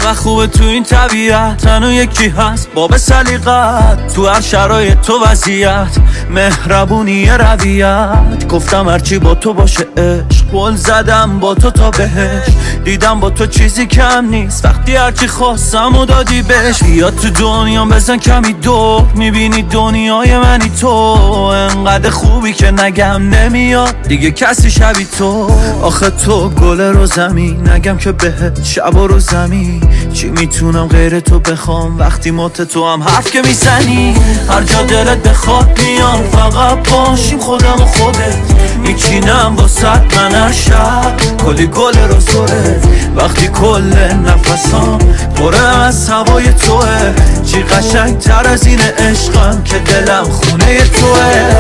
چقدر خوبه تو این طبیعت، تنها یکی هست باب سلیقت، تو هر شرایط تو وضعیت، مهربونی رویت. گفتم هرچی با تو باشه عشق، قول زدم با تو تا بهش، دیدم با تو چیزی کم نیست، وقتی هرچی خواستم و دادی بهش. بیا تو دنیا بزن کمی دور، میبینی دنیای منی تو، انقدر خوبی که نگم نمیاد دیگه کسی شبی تو. آخه تو گل رو زمین، نگم که بهت شب و رو زمین، چی میتونم غیر تو بخوام وقتی مت تو هم حرف که میزنی. هر جا دلت بخواد میام، فقط باشیم خودم و خودت، میچینم با صد من هر شب کلی گل رو زوره. وقتی کل نفسام پره از هوای توه، چی قشنگ تر از این عشقم که دلم خونه توه.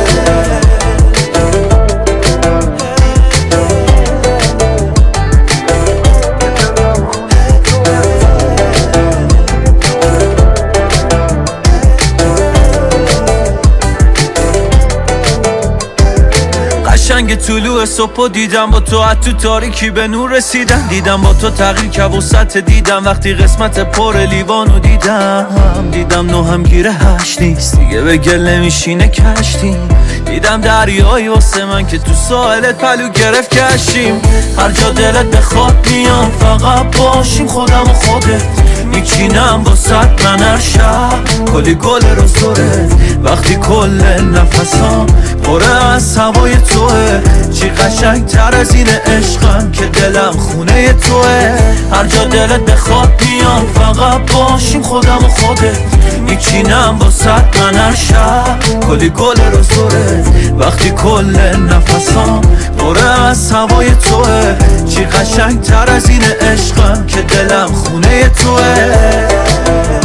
قشنگ طلوع صبح دیدم با تو، از تو تاریکی به نور رسیدم، دیدم با تو تغییر که وسط دیدم، وقتی قسمت پر لیوانو دیدم نو هم گیره هشت نیست دیگه، به گل نمیشینه کشتیم، دیدم دریایی واسه من که تو ساحلت پلو گرفت کشیم. هر جا دلت بخواد میام، فقط باشیم خودم و خودت، میچینم با صد من هر شب کلی گل رو زوره. وقتی کل نفسام پره از هوای توه، چی قشنگ تر از این عشقم که دلم خونه توه. هر جا دلت بخواد میام، فقط باشیم خودم و خودت، میچینم با صد من هر شب کلی گل رو زوره. وقتی کل نفسام پره از هوای توه، چی قشنگ تر از این عشقم که دلم خونه توه.